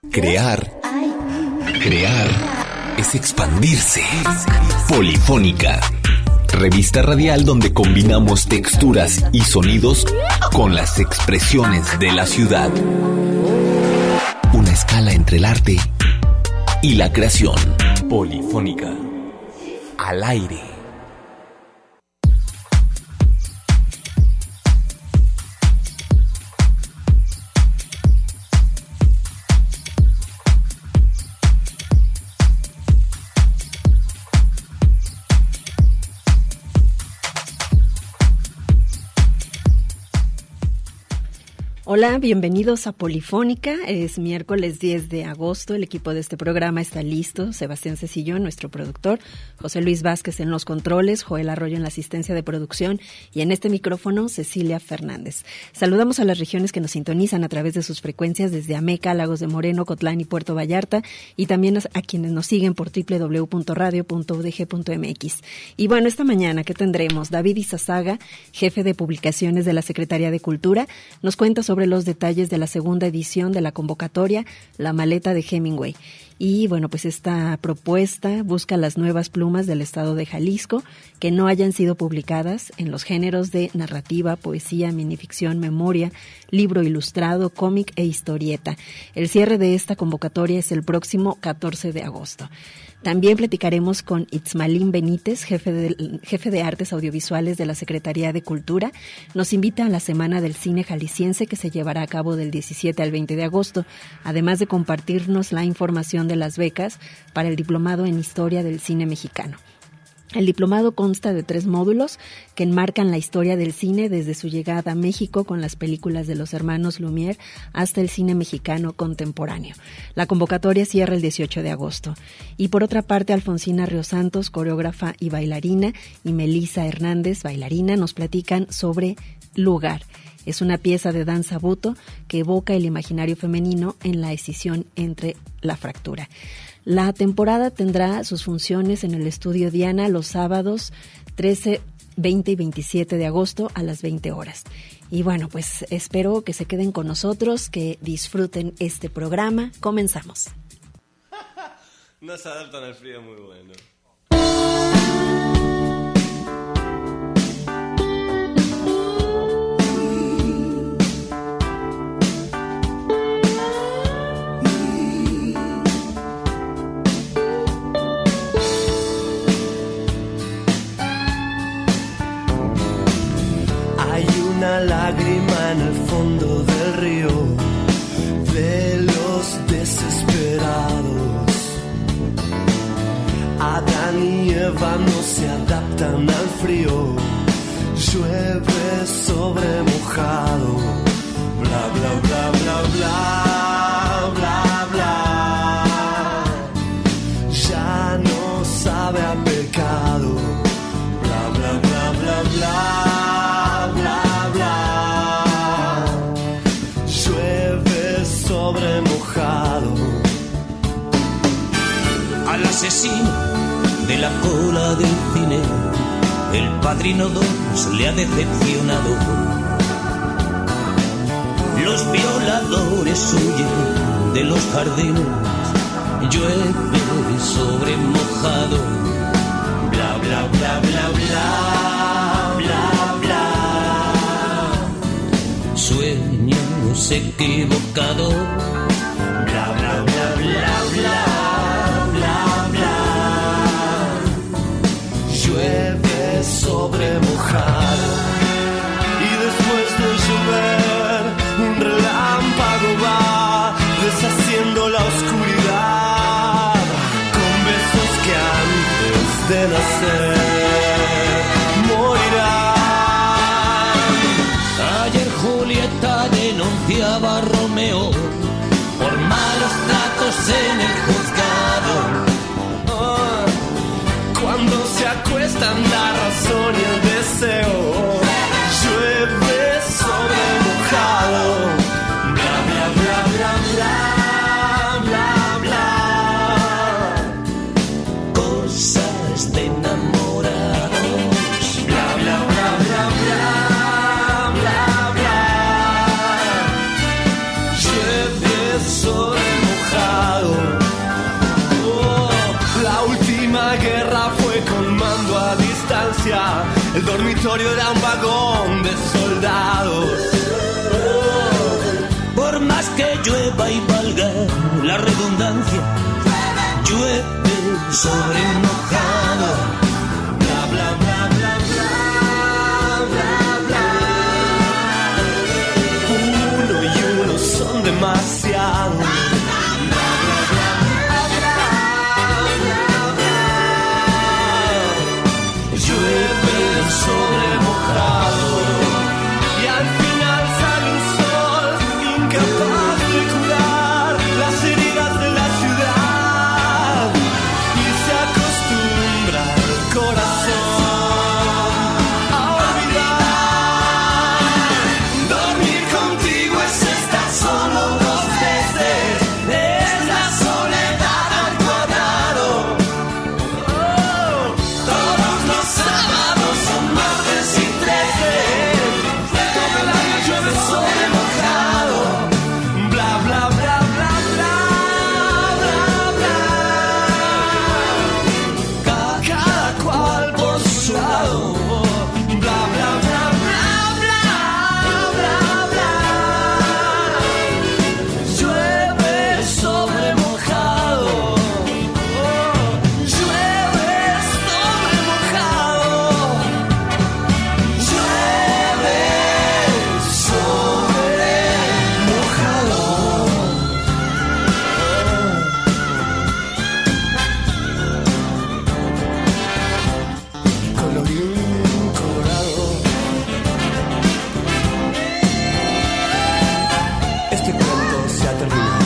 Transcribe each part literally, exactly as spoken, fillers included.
Crear, crear es expandirse. Polifónica, revista radial donde combinamos texturas y sonidos con las expresiones de la ciudad. Una escala entre el arte y la creación. Polifónica, al aire. Hola, bienvenidos a Polifónica. Es miércoles diez de agosto. El equipo de este programa está listo. Sebastián Cecillón, nuestro productor, José Luis Vázquez en los controles, Joel Arroyo en la asistencia de producción y en este micrófono, Cecilia Fernández. Saludamos a las regiones que nos sintonizan a través de sus frecuencias desde Ameca, Lagos de Moreno, Cotlán y Puerto Vallarta, y también a quienes nos siguen por doble u doble u doble u punto radio punto u d g punto m x. Y bueno, esta mañana, ¿qué tendremos? David Izazaga, jefe de publicaciones de la Secretaría de Cultura, nos cuenta sobre los detalles de la segunda edición de la convocatoria La Maleta de Hemingway. Y bueno, pues esta propuesta busca las nuevas plumas del estado de Jalisco que no hayan sido publicadas en los géneros de narrativa, poesía, minificción, memoria, libro ilustrado, cómic e historieta. El cierre de esta convocatoria es el próximo catorce de agosto. También platicaremos con Itzmalín Benítez, jefe de, jefe de Artes Audiovisuales de la Secretaría de Cultura. Nos invita a la Semana del Cine Jalisciense que se llevará a cabo del diecisiete al veinte de agosto, además de compartirnos la información de las becas para el Diplomado en Historia del Cine Mexicano. El diplomado consta de tres módulos que enmarcan la historia del cine desde su llegada a México con las películas de los hermanos Lumière hasta el cine mexicano contemporáneo. La convocatoria cierra el dieciocho de agosto. Y por otra parte, Alfonsina Ríos Santos, coreógrafa y bailarina, y Melissa Hernández, bailarina, nos platican sobre Lugar. Es una pieza de danza buto que evoca el imaginario femenino en la escisión entre la fractura. La temporada tendrá sus funciones en el Estudio Diana los sábados trece, veinte y veintisiete de agosto a las veinte horas. Y bueno, pues espero que se queden con nosotros, que disfruten este programa. Comenzamos. No se adaptan al frío, muy bueno. Una lágrima en el fondo del río de los desesperados. Adán y Eva no se adaptan al frío. Llueve sobre mojado. Bla bla bla bla bla bla bla. Ya no sabe a pecado. Bla bla bla bla bla. Sobre mojado. Al asesino de la cola del cine, el Padrino dos le ha decepcionado. Los violadores huyen de los jardines, llueve sobre mojado. Bla bla bla bla bla bla bla. Sueños equivocado. Bla bla bla bla bla bla bla. Llueve sobre mojado. Y después de llover un relámpago va deshaciendo la oscuridad con besos que antes de nacer morirán. Ayer Julieta denunciaba a Romeo por malos tratos en el juzgado. Oh, cuando se acuestan la razón y el deseo, llueve sobre mojado. Bla bla bla bla bla bla bla. Cosas de enamorados. Bla bla bla bla bla. Sobre mojado. Asia, el dormitorio era un vagón de soldados. Por más que llueva y valga la redundancia, llueve sobre mojado. Bla, bla, bla, bla, bla, bla, bla. Uno y uno son demasiados. Llueve sobre mojado y al final sale un sol incapaz de curar las heridas de la ciudad y se acostumbra el corazón a olvidar. Dormir contigo es estar solo dos veces, es la soledad al cuadrado. Oh, todos los sábados son martes y trece, todo el año llueve sobre mojado. Bla, bla, bla, bla, bla, bla, bla. Cada cual por su lado. Bla, bla, bla, bla, bla, bla, bla. Llueve sobre mojado. Oh, llueve sobre mojado. Llueve sobre mojado. Colorín colorado. Este cuento se ha terminado.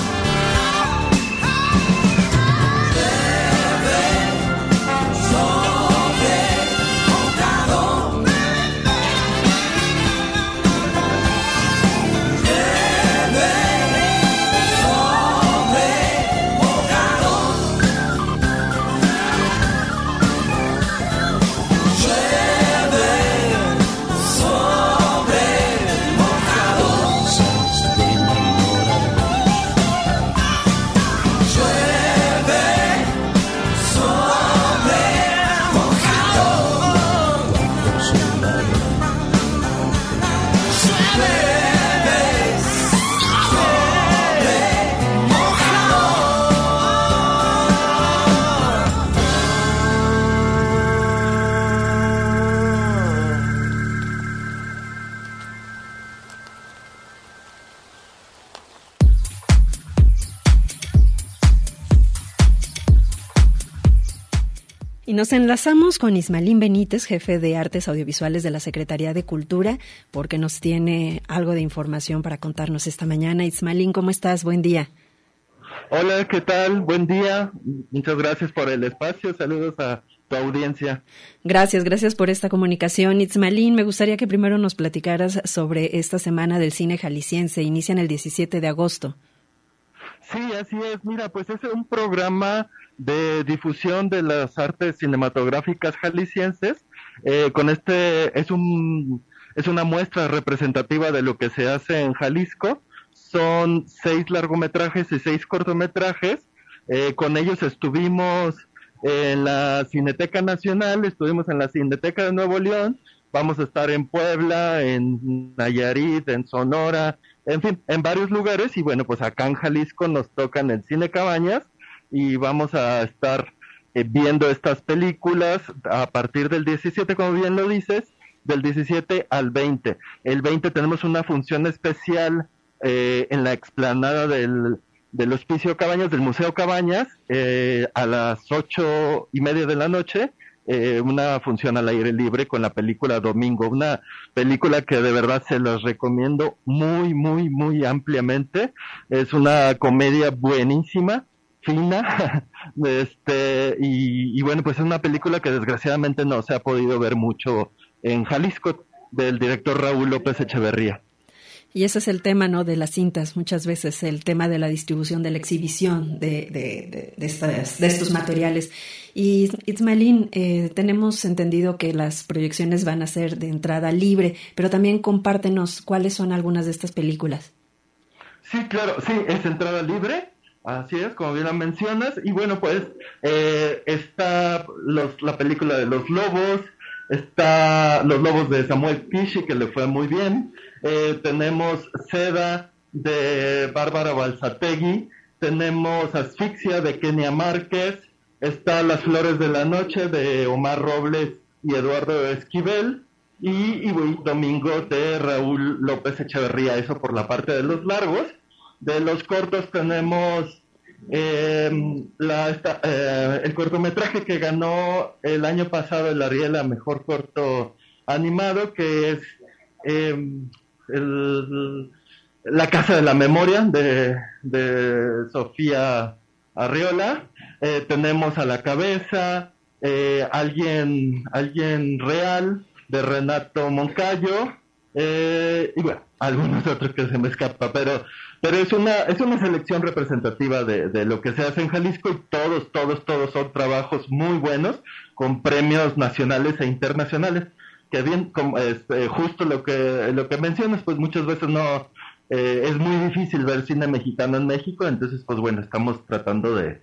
Y nos enlazamos con Ismaelín Benítez, jefe de Artes Audiovisuales de la Secretaría de Cultura, porque nos tiene algo de información para contarnos esta mañana. Ismaelín, ¿cómo estás? Buen día. Hola, ¿qué tal? Buen día. Muchas gracias por el espacio. Saludos a tu audiencia. Gracias, gracias por esta comunicación. Ismaelín, me gustaría que primero nos platicaras sobre esta semana del cine jalisciense. Inician el diecisiete de agosto. Sí, así es. Mira, pues es un programa de difusión de las artes cinematográficas jaliscienses. Eh, con este es un es una muestra representativa de lo que se hace en Jalisco. Son seis largometrajes y seis cortometrajes. Eh, con ellos estuvimos en la Cineteca Nacional, estuvimos en la Cineteca de Nuevo León. Vamos a estar en Puebla, en Nayarit, en Sonora, en fin, en varios lugares. Y bueno, pues acá en Jalisco nos toca en el Cine Cabañas y vamos a estar eh, viendo estas películas a partir del diecisiete, como bien lo dices, del diecisiete al veinte. El veinte tenemos una función especial eh, en la explanada del, del Hospicio Cabañas, del Museo Cabañas, eh, a las ocho y media de la noche. Eh, una función al aire libre con la película Domingo, una película que de verdad se los recomiendo muy, muy, muy ampliamente. Es una comedia buenísima, fina, este y, y bueno, pues es una película que desgraciadamente no se ha podido ver mucho en Jalisco, del director Raúl López Echeverría. Y ese es el tema, ¿no?, de las cintas, muchas veces el tema de la distribución, de la exhibición de, de, de, de, estas, de estos materiales. Y Ismaelín, eh, tenemos entendido que las proyecciones van a ser de entrada libre, pero también compártenos cuáles son algunas de estas películas. Sí, claro, sí, es entrada libre, así es, como bien la mencionas. Y bueno, pues eh, está los, la película de Los Lobos, está Los Lobos de Samuel Kishi, que le fue muy bien, eh, tenemos Seda de Bárbara Balsategui, tenemos Asfixia de Kenia Márquez, está Las Flores de la Noche de Omar Robles y Eduardo Esquivel, y, y Domingo de Raúl López Echeverría. Eso por la parte de los largos. De los cortos tenemos eh, la, esta, eh, el cortometraje que ganó el año pasado el Ariel a Mejor Corto Animado, que es eh, el, La Casa de la Memoria de, de Sofía Arriola. Eh, tenemos A la Cabeza, eh, alguien, alguien Real de Renato Moncayo, eh, y bueno, algunos otros que se me escapa, pero pero es una es una selección representativa de, de lo que se hace en Jalisco, y todos, todos, todos son trabajos muy buenos, con premios nacionales e internacionales, que bien, como, este, justo lo que lo que mencionas, pues muchas veces no, eh, es muy difícil ver cine mexicano en México, entonces pues bueno, estamos tratando de,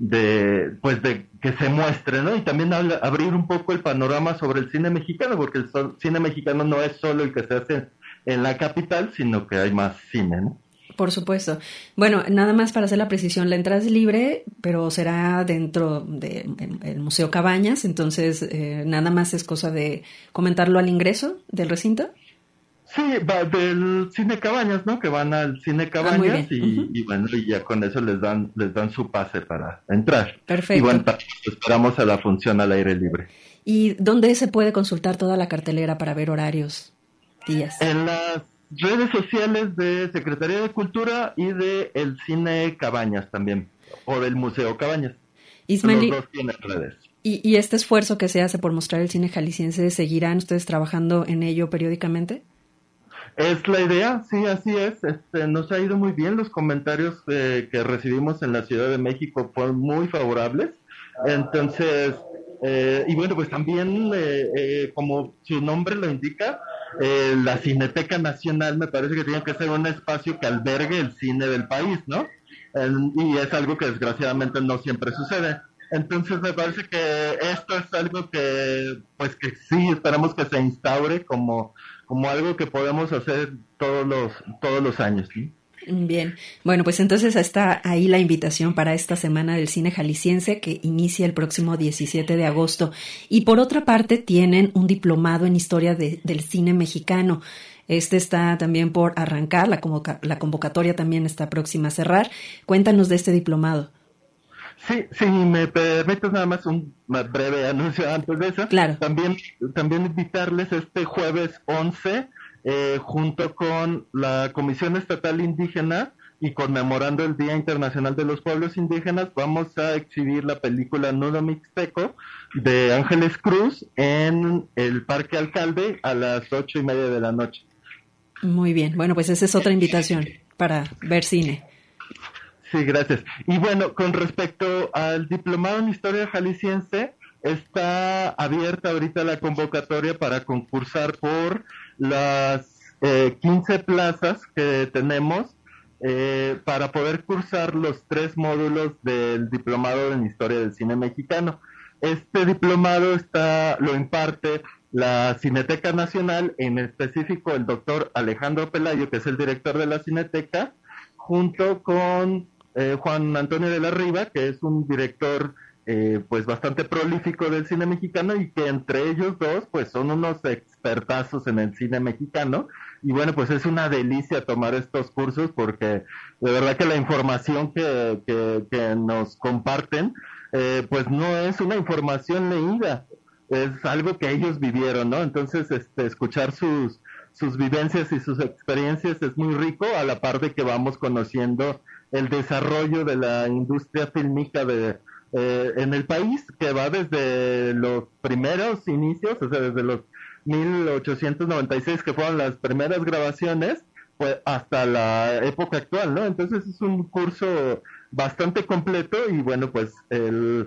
de pues de que se muestre, ¿no? Y también habla, abrir un poco el panorama sobre el cine mexicano, porque el so, cine mexicano no es solo el que se hace en la capital, sino que hay más cine, ¿no? Por supuesto. Bueno, nada más para hacer la precisión, la entrada es libre, pero será dentro del de Museo Cabañas, entonces eh, nada más es cosa de comentarlo al ingreso del recinto. Sí, va del Cine Cabañas, ¿no? Que van al Cine Cabañas, ah, y, uh-huh. y bueno, y ya con eso les dan les dan su pase para entrar. Perfecto. Y bueno, esperamos a la función al aire libre. ¿Y dónde se puede consultar toda la cartelera para ver horarios, días? En las redes sociales de Secretaría de Cultura y de el Cine Cabañas también, o del Museo Cabañas. Ismael, los dos tienen redes. ¿Y, y este esfuerzo que se hace por mostrar el cine jalisciense, seguirán ustedes trabajando en ello periódicamente? Es la idea, sí, así es. Este, nos ha ido muy bien. Los comentarios eh, que recibimos en la Ciudad de México fueron muy favorables. Entonces, eh, y bueno, pues también, eh, eh, como su nombre lo indica, eh, la Cineteca Nacional me parece que tiene que ser un espacio que albergue el cine del país, ¿no? El, y es algo que desgraciadamente no siempre sucede. Entonces me parece que esto es algo que, pues que sí, esperamos que se instaure como, como algo que podemos hacer todos los, todos los años, ¿sí? Bien, bueno, pues entonces está ahí la invitación para esta Semana del Cine Jalisciense que inicia el próximo diecisiete de agosto. Y por otra parte tienen un diplomado en Historia de, del Cine Mexicano. Este está también por arrancar, la, convoca- la convocatoria también está próxima a cerrar. Cuéntanos de este diplomado. Sí, sí, me permites nada más un breve anuncio antes de eso. Claro. También, también invitarles este jueves once, eh, junto con la Comisión Estatal Indígena y conmemorando el Día Internacional de los Pueblos Indígenas, vamos a exhibir la película Nudo Mixteco de Ángeles Cruz en el Parque Alcalde a las ocho y media de la noche. Muy bien, bueno, pues esa es otra invitación para ver cine. Sí, gracias. Y bueno, con respecto al diplomado en Historia Jalisciense, está abierta ahorita la convocatoria para concursar por las eh, quince plazas que tenemos eh, para poder cursar los tres módulos del diplomado en Historia del Cine Mexicano. Este diplomado está lo imparte la Cineteca Nacional, en específico el doctor Alejandro Pelayo, que es el director de la Cineteca, junto con Eh, Juan Antonio de la Riva, que es un director eh, pues bastante prolífico del cine mexicano, y que entre ellos dos pues son unos expertazos en el cine mexicano, y bueno, pues es una delicia tomar estos cursos, porque de verdad que la información que, que, que nos comparten eh, pues no es una información leída, es algo que ellos vivieron, ¿no? Entonces este, escuchar sus sus vivencias y sus experiencias es muy rico, a la par de que vamos conociendo el desarrollo de la industria fílmica de, eh, en el país, que va desde los primeros inicios, o sea, desde los mil ochocientos noventa y seis, que fueron las primeras grabaciones, pues hasta la época actual, ¿no? Entonces es un curso bastante completo, y bueno, pues el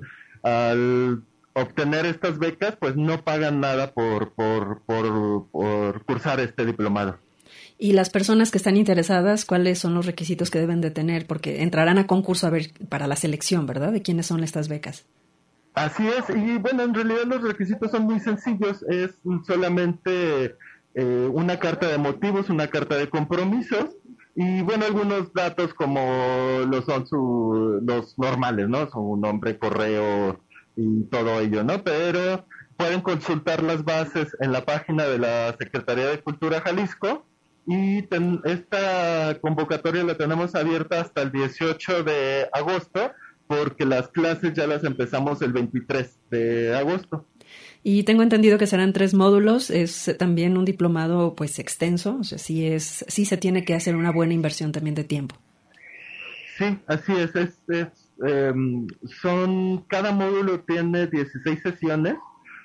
al obtener estas becas, pues no pagan nada por, por, por, por cursar este diplomado. Y las personas que están interesadas, ¿cuáles son los requisitos que deben de tener? Porque entrarán a concurso a ver para la selección, ¿verdad? ¿De quiénes son estas becas? Así es, y bueno, en realidad los requisitos son muy sencillos, es solamente eh, una carta de motivos, una carta de compromisos, y bueno, algunos datos como lo son su, los normales, ¿no? Su nombre, correo y todo ello, ¿no? Pero pueden consultar las bases en la página de la Secretaría de Cultura Jalisco, y ten, esta convocatoria la tenemos abierta hasta el dieciocho de agosto, porque las clases ya las empezamos el veintitrés de agosto. Y tengo entendido que serán tres módulos, es también un diplomado pues extenso, o sea, sí, es, sí se tiene que hacer una buena inversión también de tiempo. Sí, así es, es, es eh, son, cada módulo tiene dieciséis sesiones,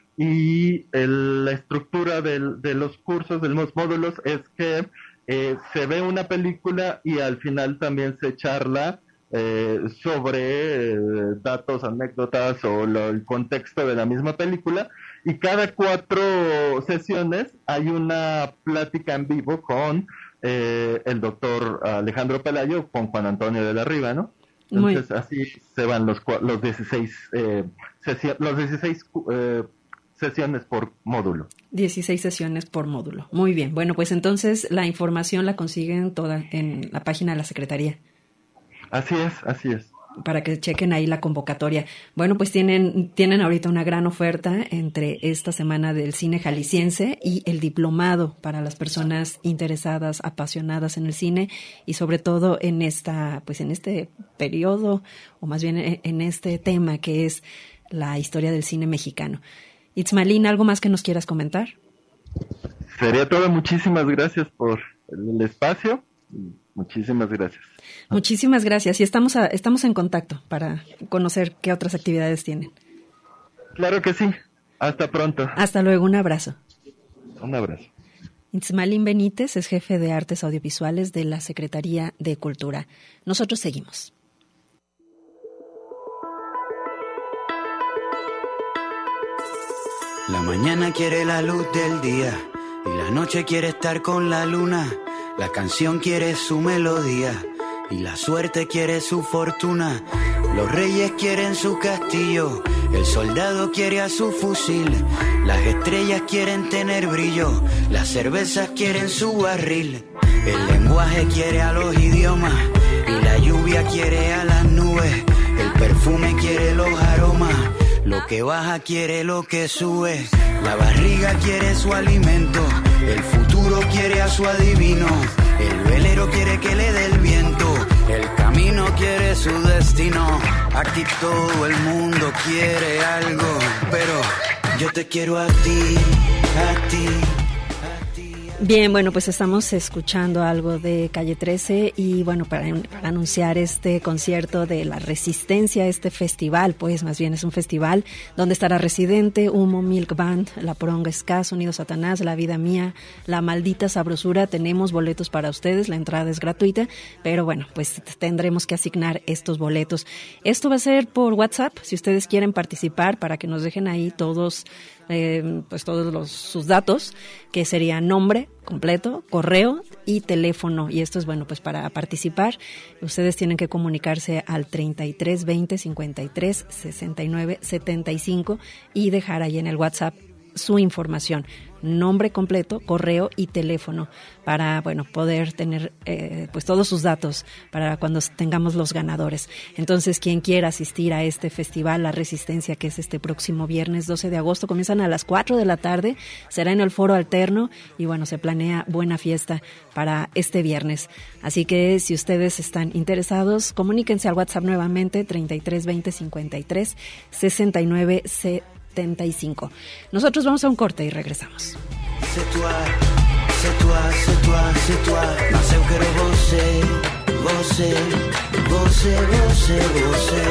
y el, la estructura del, de los cursos, de los módulos, es que eh, se ve una película y al final también se charla Eh, sobre eh, datos, anécdotas o lo, el contexto de la misma película, y cada cuatro sesiones hay una plática en vivo con eh, el doctor Alejandro Pelayo, con Juan Antonio de la Riva, ¿no? Entonces Muy... así se van los los dieciséis eh, sesio- los dieciséis eh, sesiones por módulo. dieciséis sesiones por módulo. Muy bien. Bueno, pues entonces la información la consiguen toda en la página de la Secretaría. Así es, así es. Para que chequen ahí la convocatoria. Bueno, pues tienen, tienen ahorita una gran oferta entre esta semana del cine jalisciense y el diplomado para las personas interesadas, apasionadas en el cine, y sobre todo en esta, pues en este periodo, o más bien en este tema que es la historia del cine mexicano. Itzmalín, ¿algo más que nos quieras comentar? Sería todo. Muchísimas gracias por el espacio. Muchísimas gracias. Muchísimas gracias. Y estamos a, estamos en contacto para conocer qué otras actividades tienen. Claro que sí. Hasta pronto. Hasta luego. Un abrazo. Un abrazo. Itzmalín Benítez es jefe de Artes Audiovisuales de la Secretaría de Cultura. Nosotros seguimos. La mañana quiere la luz del día y la noche quiere estar con la luna. La canción quiere su melodía y la suerte quiere su fortuna. Los reyes quieren su castillo, el soldado quiere a su fusil. Las estrellas quieren tener brillo, las cervezas quieren su barril. El lenguaje quiere a los idiomas y la lluvia quiere a las nubes. El perfume quiere los aromas, lo que baja quiere lo que sube. La barriga quiere su alimento, el futuro quiere a su adivino. El velero quiere que le dé el viento, el camino quiere su destino. Aquí todo el mundo quiere algo, pero yo te quiero a ti, a ti. Bien, bueno, pues estamos escuchando algo de Calle trece y bueno, para, para anunciar este concierto de la Resistencia, este festival, pues más bien es un festival donde estará Residente, Humo, Milk Band, La Poronga Ska, Sonido Satanás, La Vida Mía, La Maldita Sabrosura. Tenemos boletos para ustedes, la entrada es gratuita, pero bueno, pues tendremos que asignar estos boletos. Esto va a ser por WhatsApp, si ustedes quieren participar, para que nos dejen ahí todos Eh, pues todos los, sus datos, que sería nombre completo, correo y teléfono. Y esto es bueno, pues para participar ustedes tienen que comunicarse al treinta y tres veinte cincuenta y tres sesenta y nueve setenta y cinco y dejar ahí en el WhatsApp su información, nombre completo, correo y teléfono, para bueno poder tener eh, pues todos sus datos para cuando tengamos los ganadores. Entonces, quien quiera asistir a este festival La Resistencia, que es este próximo viernes doce de agosto, comienzan a las cuatro de la tarde, será en el Foro Alterno y bueno, se planea buena fiesta para este viernes. Así que si ustedes están interesados, comuníquense al WhatsApp nuevamente treinta y tres veinte cincuenta y tres sesenta y nueve setenta y cinco. Nosotros vamos a un corte y regresamos. C'est toi, c'est toi, c'est toi, c'est toi. Mas eu quero você, você, você, você, você.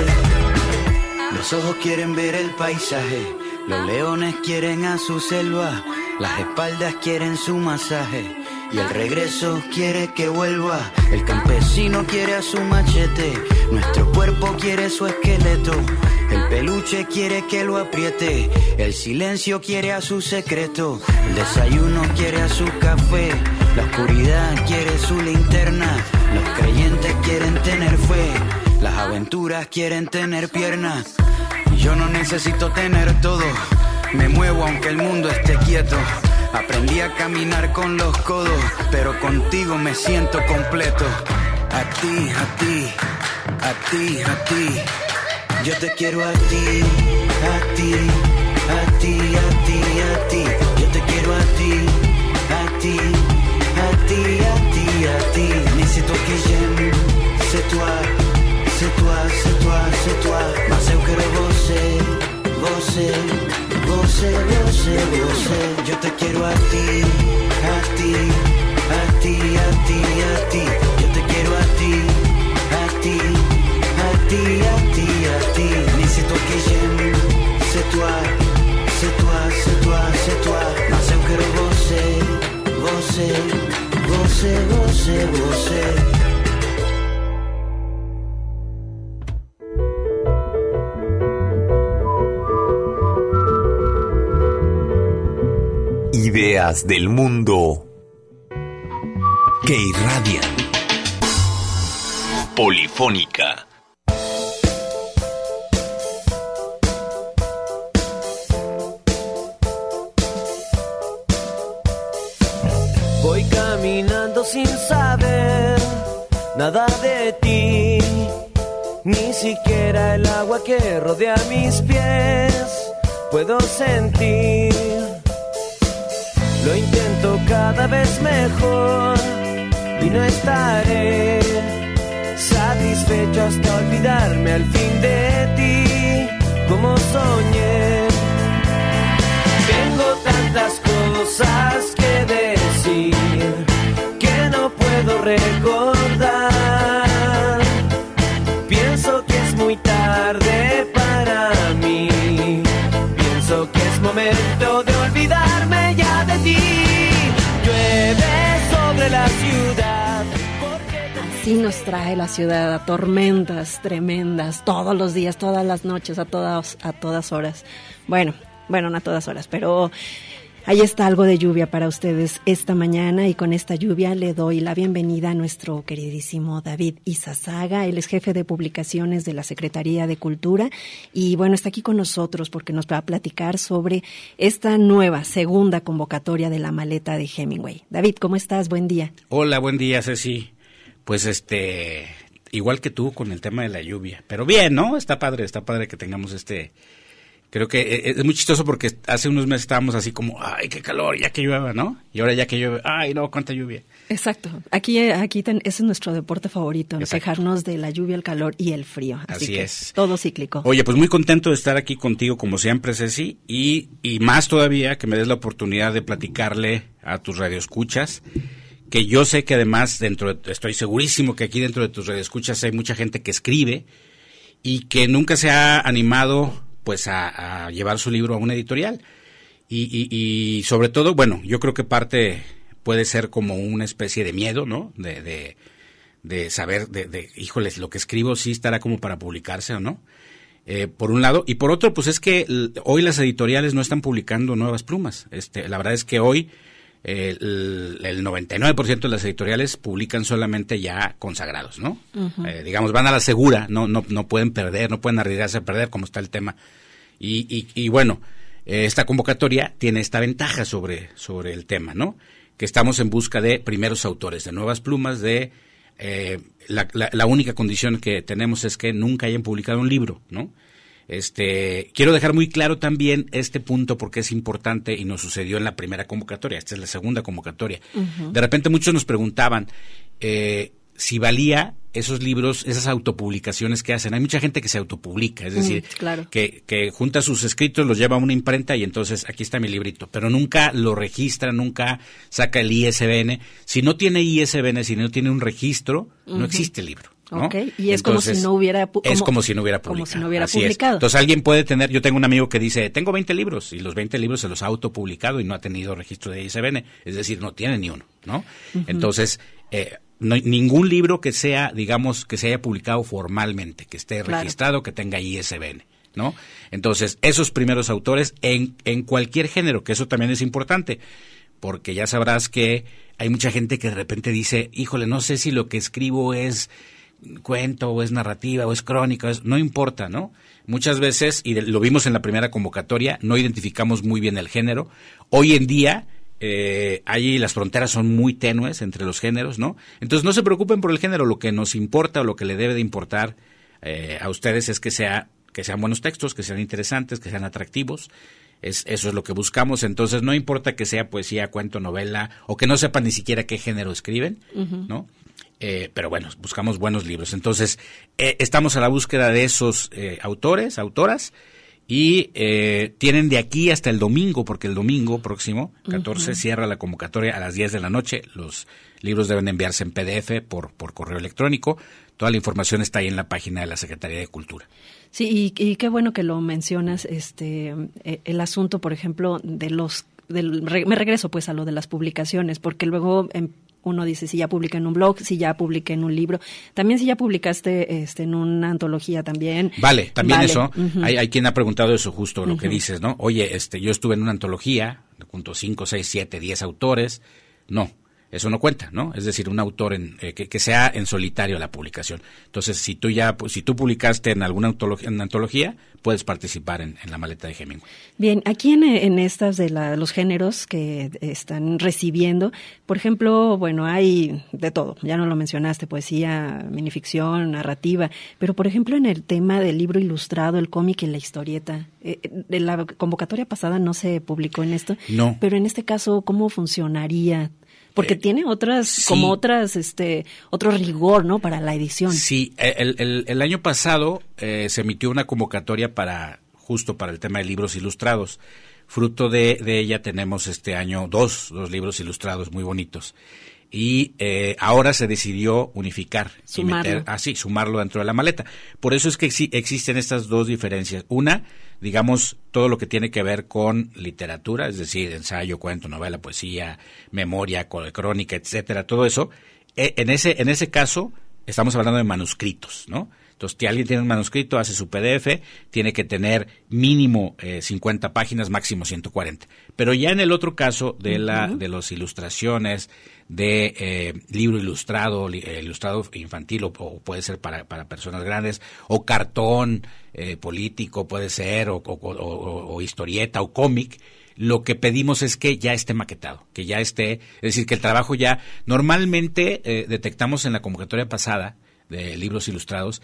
Los ojos quieren ver el paisaje, los leones quieren a su selva, las espaldas quieren su masaje y el regreso quiere que vuelva. El campesino quiere a su machete, nuestro cuerpo quiere su esqueleto. El peluche quiere que lo apriete, el silencio quiere a su secreto, el desayuno quiere a su café, la oscuridad quiere su linterna, los creyentes quieren tener fe, Las aventuras quieren tener piernas y yo no necesito tener todo. Me muevo aunque el mundo esté quieto. Aprendí a caminar con los codos, pero contigo me siento completo. A ti, a ti, a ti, a ti. Yo te quiero a ti, a ti, a ti, a ti, a ti. Yo te quiero a ti, a ti, a ti, a ti, a ti. Mais c'est toi que j'aime, c'est toi, c'est toi, c'est toi, c'est toi. Mas eu quero você, você, você, você, você. Yo te quiero a ti, a ti, a ti, a ti, a ti. Yo te quiero a ti, a ti, a ti, a ti, a ti. Mais c'est toi que j'aime, c'est toi, c'est toi, c'est toi, c'est toi. Mas eu quero você, você, você, você, você. Ideas del mundo que irradian. Polifónica. Voy caminando sin saber nada de ti, ni siquiera el agua que rodea mis pies puedo sentir. Lo intento cada vez mejor y no estaré satisfecho hasta olvidarme al fin de ti, como soñé. Tengo tantas cosas que decir que no puedo recordar. Pienso que es muy tarde para mí. Pienso que es momento de olvidarme ya de ti. Llueve sobre la ciudad. Así nos trae la ciudad, a tormentas tremendas, todos los días, todas las noches, a todas, a todas horas. Bueno, bueno, no a todas horas, pero ahí está algo de lluvia para ustedes esta mañana, y con esta lluvia le doy la bienvenida a nuestro queridísimo David Izazaga. Él es jefe de publicaciones de la Secretaría de Cultura y bueno, está aquí con nosotros porque nos va a platicar sobre esta nueva segunda convocatoria de la maleta de Hemingway. David, ¿cómo estás? Buen día. Hola, buen día, Ceci. Pues este, igual que tú con el tema de la lluvia, pero bien, ¿no? Está padre, está padre que tengamos este... Creo que es muy chistoso porque hace unos meses estábamos así como, ay, qué calor, ya que llueva, ¿no? Y ahora ya que llueve, ay, no, cuánta lluvia. Exacto. Aquí, aquí ten, ese es nuestro deporte favorito, quejarnos de la lluvia, el calor y el frío. Así, así que es. Todo cíclico. Oye, pues muy contento de estar aquí contigo como siempre, Ceci, y, y más todavía que me des la oportunidad de platicarle a tus radioescuchas, que yo sé que además dentro de, estoy segurísimo que aquí dentro de tus radioescuchas hay mucha gente que escribe y que nunca se ha animado pues a, a llevar su libro a una editorial y, y, y sobre todo, bueno, yo creo que parte puede ser como una especie de miedo, ¿no? De, de, de saber, de, de, híjoles, lo que escribo sí estará como para publicarse o no, eh, por un lado, y por otro, pues es que l- hoy las editoriales no están publicando nuevas plumas. Este, la verdad es que hoy eh, el, el noventa y nueve por ciento de las editoriales publican solamente ya consagrados, ¿no? Uh-huh. Eh, digamos, van a la segura, no, no, no pueden perder, no pueden arriesgarse a perder como está el tema. Y, y, y bueno, eh, esta convocatoria tiene esta ventaja sobre, sobre el tema, ¿no? Que estamos en busca de primeros autores, de nuevas plumas, de eh, la, la, la única condición que tenemos es que nunca hayan publicado un libro, ¿no? Este, quiero dejar muy claro también este punto porque es importante y nos sucedió en la primera convocatoria, esta es la segunda convocatoria. Uh-huh. De repente muchos nos preguntaban eh, si valía esos libros, esas autopublicaciones que hacen. Hay mucha gente que se autopublica, es decir, mm, claro. que, que junta sus escritos, los lleva a una imprenta y entonces aquí está mi librito, pero nunca lo registra, nunca saca el I S B N. Si no tiene I S B N, si no tiene un registro, uh-huh. no existe el libro, ¿no? Okay. Y es entonces, como si no hubiera pu- es como, como si no hubiera publicado. Como si no hubiera Así publicado. Es. Entonces alguien puede tener, yo tengo un amigo que dice, tengo veinte libros, y los veinte libros se los ha autopublicado y no ha tenido registro de I S B N, es decir, no tiene ni uno, ¿no? Uh-huh. Entonces, eh, no hay ningún libro que sea, digamos, que se haya publicado formalmente, que esté claro. registrado, que tenga I S B N, ¿no? Entonces, esos primeros autores en, en cualquier género, que eso también es importante, porque ya sabrás que hay mucha gente que de repente dice, híjole, no sé si lo que escribo es cuento o es narrativa o es crónica, es, no importa, ¿no? Muchas veces, y de, lo vimos en la primera convocatoria, no identificamos muy bien el género. Hoy en día, eh, ahí las fronteras son muy tenues entre los géneros, ¿no? Entonces no se preocupen por el género, lo que nos importa o lo que le debe de importar eh, a ustedes es que sea que sean buenos textos, que sean interesantes, que sean atractivos. Es, eso es lo que buscamos. Entonces no importa que sea poesía, cuento, novela, o que no sepan ni siquiera qué género escriben, uh-huh. ¿no? Eh, pero bueno, buscamos buenos libros. Entonces, eh, estamos a la búsqueda de esos eh, autores, autoras, y eh, tienen de aquí hasta el domingo, porque el domingo próximo, catorce, uh-huh. cierra la convocatoria a las diez de la noche. Los libros deben enviarse en P D F por, por correo electrónico. Toda la información está ahí en la página de la Secretaría de Cultura. Sí, y, y qué bueno que lo mencionas, este, el asunto, por ejemplo, de los, del, me regreso pues a lo de las publicaciones, porque luego en, uno dice si ya publiqué en un blog, si ya publiqué en un libro, también si ya publicaste este en una antología también. Vale, también vale. eso, uh-huh. hay, hay quien ha preguntado eso justo, lo uh-huh. que dices, ¿no? Oye, este, yo estuve en una antología, junto cinco, seis, siete, diez autores, no. Eso no cuenta, ¿no? Es decir, un autor en, eh, que, que sea en solitario la publicación. Entonces, si tú ya, si tú publicaste en alguna antología, en antología puedes participar en, en la maleta de Hemingway. Bien, aquí en, en estas de la, los géneros que están recibiendo, por ejemplo, bueno, hay de todo. Ya no lo mencionaste, poesía, minificción, narrativa, pero por ejemplo en el tema del libro ilustrado, el cómic y la historieta, eh, de la convocatoria pasada no se publicó en esto. No. Pero en este caso, ¿cómo funcionaría? Porque eh, tiene otras, sí. como otras, este, otro rigor, ¿no? Para la edición. Sí, el, el, el año pasado eh, se emitió una convocatoria para, justo para el tema de libros ilustrados. Fruto de, de ella tenemos este año dos, dos libros ilustrados muy bonitos. Y eh, ahora se decidió unificar. Sumarlo. Y meter, ah, sí, sumarlo dentro de la maleta. Por eso es que ex- existen estas dos diferencias. Una, digamos, todo lo que tiene que ver con literatura, es decir, ensayo, cuento, novela, poesía, memoria, crónica, etcétera, todo eso. Eh, en ese, en ese caso, estamos hablando de manuscritos, ¿no? Entonces, si alguien tiene un manuscrito, hace su P D F, tiene que tener mínimo eh, cincuenta páginas, máximo ciento cuarenta. Pero ya en el otro caso de la uh-huh. de las ilustraciones, de eh, libro ilustrado, li, eh, ilustrado infantil, o, o puede ser para, para personas grandes, o cartón eh, político puede ser, o, o, o, o historieta, o cómic, lo que pedimos es que ya esté maquetado, que ya esté, es decir, que el trabajo ya, normalmente eh, detectamos en la convocatoria pasada de libros ilustrados,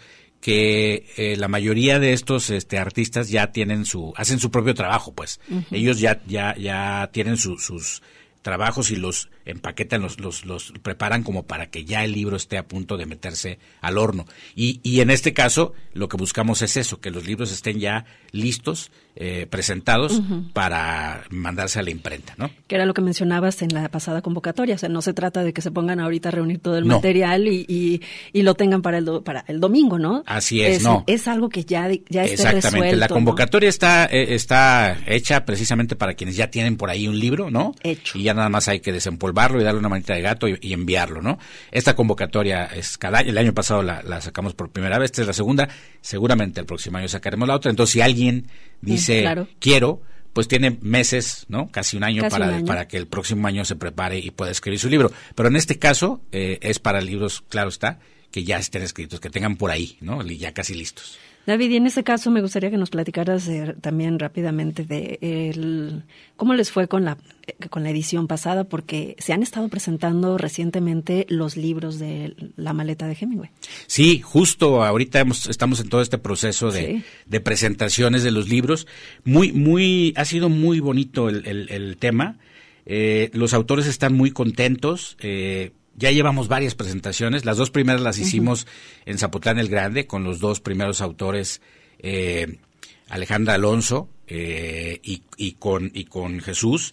que eh, la mayoría de estos este, artistas ya tienen su, hacen su propio trabajo, pues. Uh-huh. Ellos ya, ya, ya tienen su, sus trabajos y los empaquetan, los, los, los preparan como para que ya el libro esté a punto de meterse al horno. Y, y en este caso, lo que buscamos es eso, que los libros estén ya listos, eh, presentados uh-huh. para mandarse a la imprenta, ¿no? Que era lo que mencionabas en la pasada convocatoria, o sea, no se trata de que se pongan ahorita a reunir todo el no. material y, y, y lo tengan para el do, para el domingo, ¿no? Así es, es no. Es algo que ya, ya esté Exactamente, resuelto, la convocatoria ¿no? está, eh, está hecha precisamente para quienes ya tienen por ahí un libro, ¿no? Hecho. Y ya nada más hay que desempolvarlo y darle una manita de gato y, y enviarlo, ¿no? Esta convocatoria es cada año, el año pasado la, la sacamos por primera vez, esta es la segunda, seguramente el próximo año sacaremos la otra, entonces si alguien dice, claro. quiero, pues tiene meses, ¿no? Casi un año, Casi para, un año para que el próximo año se prepare y pueda escribir su libro. Pero en este caso eh, es para libros, claro está, que ya estén escritos, que tengan por ahí, ¿no? Ya casi listos. David, y en este caso me gustaría que nos platicaras eh, también rápidamente de el, cómo les fue con la eh, con la edición pasada, porque se han estado presentando recientemente los libros de la maleta de Hemingway. Sí, justo ahorita hemos, estamos en todo este proceso de, sí. de presentaciones de los libros. Muy, muy, ha sido muy bonito el, el, el tema. Eh, los autores están muy contentos. Eh, Ya llevamos varias presentaciones, las dos primeras las hicimos uh-huh. en Zapotlán el Grande con los dos primeros autores, eh, Alejandra Alonso eh, y, y, con, y con Jesús,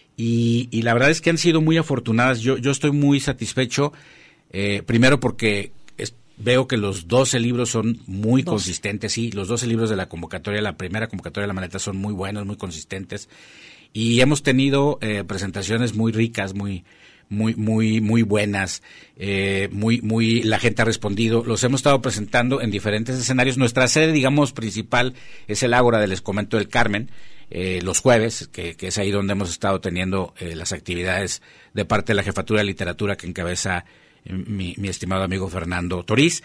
y, y la verdad es que han sido muy afortunadas. Yo, yo estoy muy satisfecho, eh, primero porque es, veo que los doce libros son muy doce. consistentes, sí, los doce libros de la convocatoria, la primera convocatoria de la maleta son muy buenos, muy consistentes, y hemos tenido eh, presentaciones muy ricas, muy muy muy muy buenas, eh, muy muy la gente ha respondido. Los hemos estado presentando en diferentes escenarios. Nuestra sede, digamos, principal es el Ágora del Convento del Carmen, eh, los jueves, que, que es ahí donde hemos estado teniendo eh, las actividades de parte de la Jefatura de Literatura que encabeza mi, mi estimado amigo Fernando Toriz,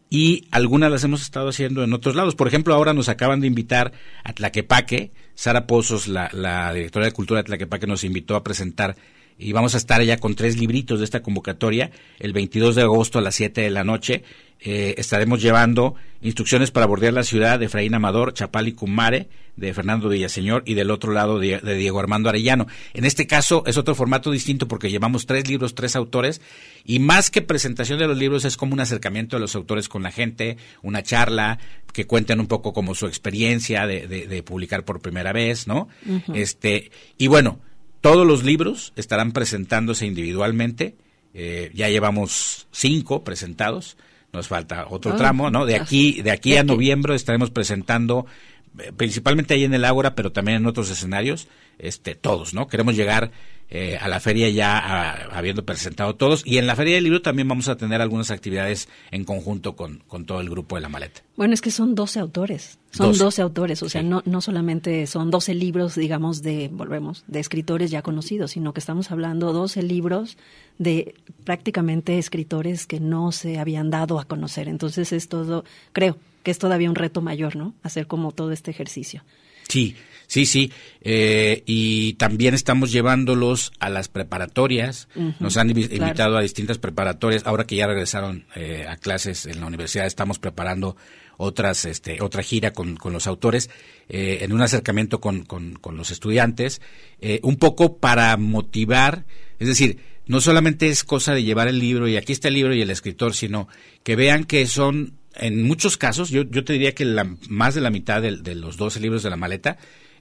y algunas las hemos estado haciendo en otros lados. Por ejemplo, ahora nos acaban de invitar a Tlaquepaque. Sara Pozos, la, la directora de Cultura de Tlaquepaque, nos invitó a presentar, y vamos a estar allá con tres libritos de esta convocatoria. El veintidós de agosto a las siete de la noche eh, estaremos llevando Instrucciones para bordear la ciudad de Efraín Amador, Chapal y Cumare, de Fernando Villaseñor, y del otro lado de, de Diego Armando Arellano. En este caso es otro formato distinto porque llevamos tres libros, tres autores, y más que presentación de los libros es como un acercamiento de los autores con la gente, una charla, que cuenten un poco como su experiencia de, de, de publicar por primera vez, ¿no? Uh-huh. Este, y bueno, todos los libros estarán presentándose individualmente. Eh, ya llevamos cinco presentados. Nos falta otro oh, tramo, ¿no? De aquí, de aquí a noviembre estaremos presentando, eh, principalmente ahí en el Ágora, pero también en otros escenarios, este, todos, ¿no? Queremos llegar eh, a la feria ya a, habiendo presentado todos, y en la Feria del Libro también vamos a tener algunas actividades en conjunto con, con todo el grupo de La Maleta. Bueno, es que son doce autores, son doce, doce autores, o sea, sí. no, no solamente son doce libros, digamos, de, volvemos, de escritores ya conocidos, sino que estamos hablando doce libros de prácticamente escritores que no se habían dado a conocer. Entonces es todo, creo que es todavía un reto mayor, ¿no? Hacer como todo este ejercicio. Sí, sí, sí. Eh, y también estamos llevándolos a las preparatorias. Uh-huh, Nos han invi- claro. invitado a distintas preparatorias. Ahora que ya regresaron eh, a clases en la universidad, estamos preparando otras, este, otra gira con, con los autores, eh, en un acercamiento con, con, con los estudiantes, eh, un poco para motivar, es decir, no solamente es cosa de llevar el libro y aquí está el libro y el escritor, sino que vean que son, en muchos casos, yo, yo te diría que la, más de la mitad de, de los doce libros de La Maleta,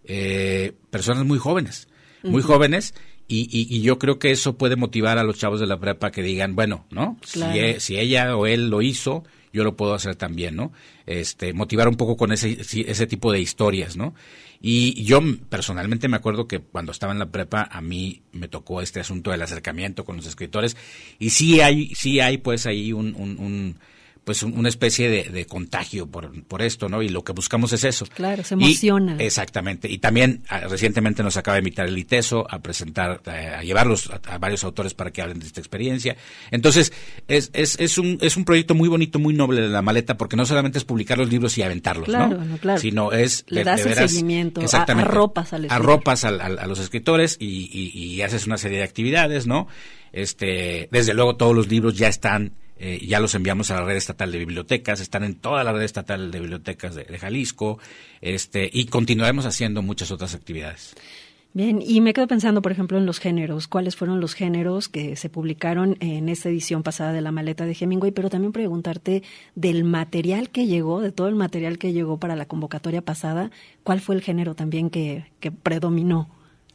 eh, personas muy jóvenes, muy uh-huh. jóvenes, y, y, y yo creo que eso puede motivar a los chavos de la prepa que digan, bueno, ¿no? Claro. Si, e, si ella o él lo hizo, yo lo puedo hacer también, ¿no? Este, motivar un poco con ese, ese tipo de historias, ¿no? Y yo personalmente me acuerdo que cuando estaba en la prepa a mí me tocó este asunto del acercamiento con los escritores, y sí hay, sí hay pues ahí un, un, un pues una especie de, de contagio por, por esto, ¿no? Y lo que buscamos es eso. Claro, se emociona. Y, exactamente. Y también a, recientemente nos acaba de invitar el ITESO a presentar, a, a llevarlos a, a varios autores para que hablen de esta experiencia. Entonces, es, es, es un, es un proyecto muy bonito, muy noble de La Maleta, porque no solamente es publicar los libros y aventarlos, claro, ¿no? no claro. Sino es le de, das de veras, el seguimiento, exactamente, arropas al escritor. Arropas al, al, a los escritores y, y, y haces una serie de actividades, ¿no? Este, desde luego todos los libros ya están, eh, ya los enviamos a la red estatal de bibliotecas, están en toda la red estatal de bibliotecas de, de Jalisco, este, y continuaremos haciendo muchas otras actividades. Bien, y me quedo pensando, por ejemplo, en los géneros. ¿Cuáles fueron los géneros que se publicaron en esta edición pasada de La Maleta de Hemingway? Pero también preguntarte del material que llegó, de todo el material que llegó para la convocatoria pasada, ¿cuál fue el género también que, que predominó?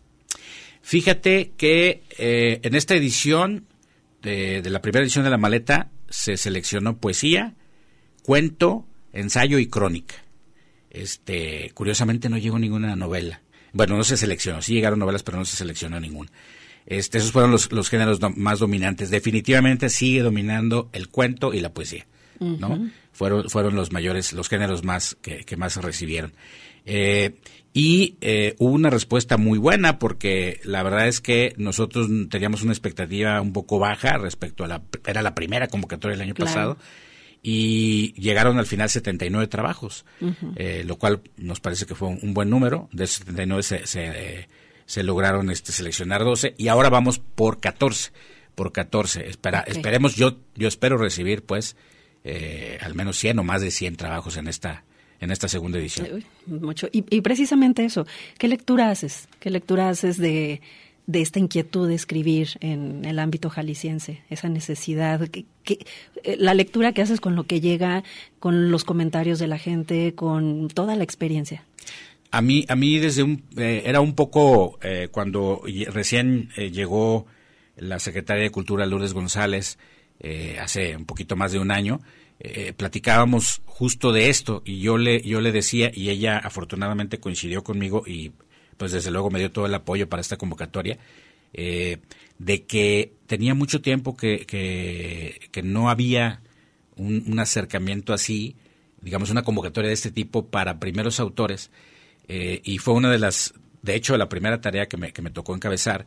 Fíjate que eh, en esta edición, de, de la primera edición de La Maleta, se seleccionó poesía, cuento, ensayo y crónica. Este, curiosamente no llegó ninguna novela. Bueno, no se seleccionó, sí llegaron novelas, pero no se seleccionó ninguna. Este, esos fueron los, los géneros do, más dominantes. Definitivamente sigue dominando el cuento y la poesía, uh-huh. ¿no? Fueron, fueron los mayores, los géneros más que, que más se recibieron. Eh, y eh, hubo una respuesta muy buena, porque la verdad es que nosotros teníamos una expectativa un poco baja respecto a la, era la primera convocatoria del año claro. pasado, y llegaron al final setenta y nueve trabajos, uh-huh. eh, lo cual nos parece que fue un, un buen número. De esos setenta y nueve se, se, eh, se lograron este, seleccionar doce, y ahora vamos por catorce, por catorce. Espera, okay. Esperemos, yo yo espero recibir pues eh, al menos cien o más de cien trabajos en esta en esta segunda edición. Uy, mucho. Y, y precisamente eso, ¿qué lectura haces? ¿Qué lectura haces de, de esta inquietud de escribir en el ámbito jalisciense? Esa necesidad, que, que, la lectura que haces con lo que llega, con los comentarios de la gente, con toda la experiencia. A mí, a mí desde un, eh, era un poco, eh, cuando recién eh, llegó la secretaria de Cultura, Lourdes González, eh, hace un poquito más de un año, Eh, platicábamos justo de esto, y yo le yo le decía, y ella afortunadamente coincidió conmigo y pues desde luego me dio todo el apoyo para esta convocatoria, eh, de que tenía mucho tiempo que que, que no había un, un acercamiento así, digamos una convocatoria de este tipo para primeros autores, eh, y fue una de las, de hecho la primera tarea que me, que me tocó encabezar,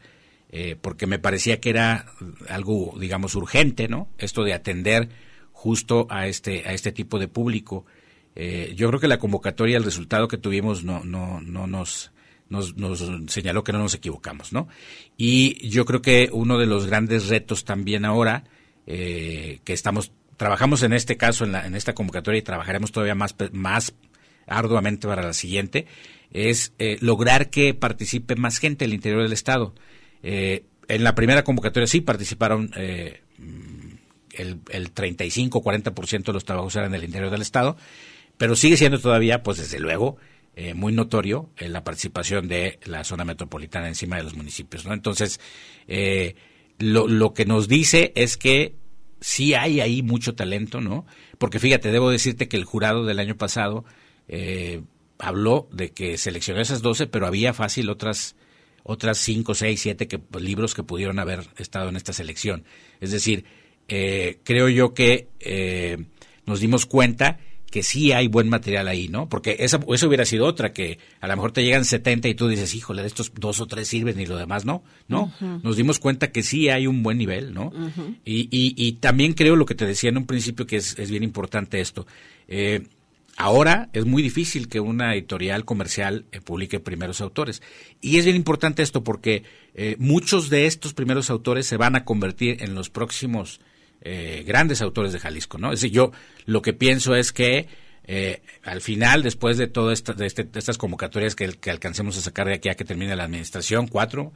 eh, porque me parecía que era algo, digamos, urgente, ¿no? Esto de atender justo a este a este tipo de público. Eh, yo creo que la convocatoria, el resultado que tuvimos no no no nos Nos, nos señaló que no nos equivocamos, ¿no? Y yo creo que uno de los grandes retos también ahora, eh, que estamos, trabajamos en este caso, en, la, en esta convocatoria y trabajaremos todavía más, más arduamente para la siguiente, es eh, lograr que participe más gente del interior del Estado. Eh, en la primera convocatoria sí participaron eh, el, el treinta y cinco, cuarenta por ciento de los trabajos eran del interior del Estado, pero sigue siendo todavía, pues desde luego, Eh, muy notorio eh, la participación de la zona metropolitana encima de los municipios, ¿no? Entonces, eh, lo, lo que nos dice es que sí hay ahí mucho talento, ¿no? Porque fíjate, debo decirte que el jurado del año pasado eh, habló de que seleccionó esas doce, pero había fácil otras otras cinco, seis, siete que, pues, libros que pudieron haber estado en esta selección. Es decir, eh, creo yo que eh, nos dimos cuenta que sí hay buen material ahí, ¿no? Porque esa, eso hubiera sido otra, que a lo mejor te llegan setenta y tú dices, híjole, de estos dos o tres sirven y lo demás no, ¿no? Uh-huh. Nos dimos cuenta que sí hay un buen nivel, ¿no? Uh-huh. Y, y, y también creo lo que te decía en un principio, que es, es bien importante esto. Eh, ahora es muy difícil que una editorial comercial eh, publique primeros autores. Y es bien importante esto porque eh, muchos de estos primeros autores se van a convertir en los próximos Eh, grandes autores de Jalisco, ¿no? Es decir, yo lo que pienso es que eh, al final, después de todas esta, de, este, de estas convocatorias que, que alcancemos a sacar de aquí a que termine la administración, cuatro,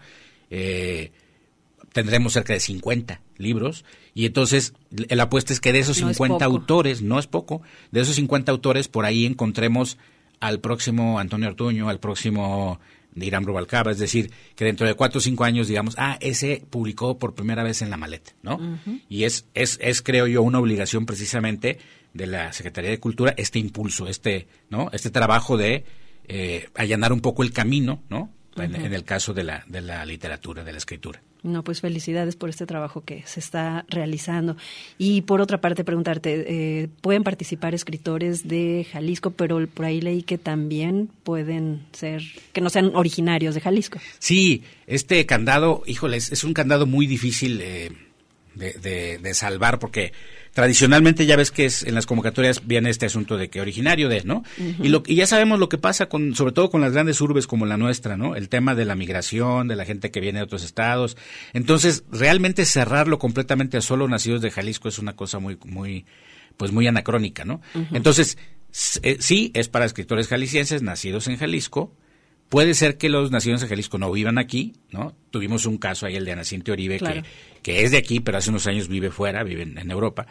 eh, tendremos cerca de cincuenta libros, y entonces la apuesta es que de esos no cincuenta autores, no es poco, de esos cincuenta autores por ahí encontremos al próximo Antonio Ortuño, al próximo de Irán Rubalcaba, es decir, que dentro de cuatro o cinco años digamos, ah, ese publicó por primera vez en La Maleta, ¿no? Uh-huh. Y es, es, es, creo yo, una obligación precisamente de la Secretaría de Cultura, este impulso, este, ¿no? Este trabajo de eh, allanar un poco el camino, ¿no? Uh-huh. En, en el caso de la, de la literatura, de la escritura. No, pues felicidades por este trabajo que se está realizando. Y por otra parte, preguntarte, eh, pueden participar escritores de Jalisco, pero por ahí leí que también pueden ser, que no sean originarios de Jalisco. Sí, este candado, híjole, es, es un candado muy difícil eh, de, de, de salvar, porque tradicionalmente ya ves que es en las convocatorias viene este asunto de que originario de, ¿no? Uh-huh. Y, lo, y ya sabemos lo que pasa con, sobre todo con las grandes urbes como la nuestra, ¿no? El tema de la migración, de la gente que viene de otros estados. Entonces, realmente cerrarlo completamente a solo nacidos de Jalisco es una cosa muy, muy, pues muy anacrónica, ¿no? Uh-huh. Entonces, eh, sí, es para escritores jaliscienses nacidos en Jalisco. Puede ser que los nacidos en Jalisco no vivan aquí, ¿no? Tuvimos un caso ahí, el de Ana Cintia Oribe, claro, que, que es de aquí, pero hace unos años vive fuera, vive en, en Europa.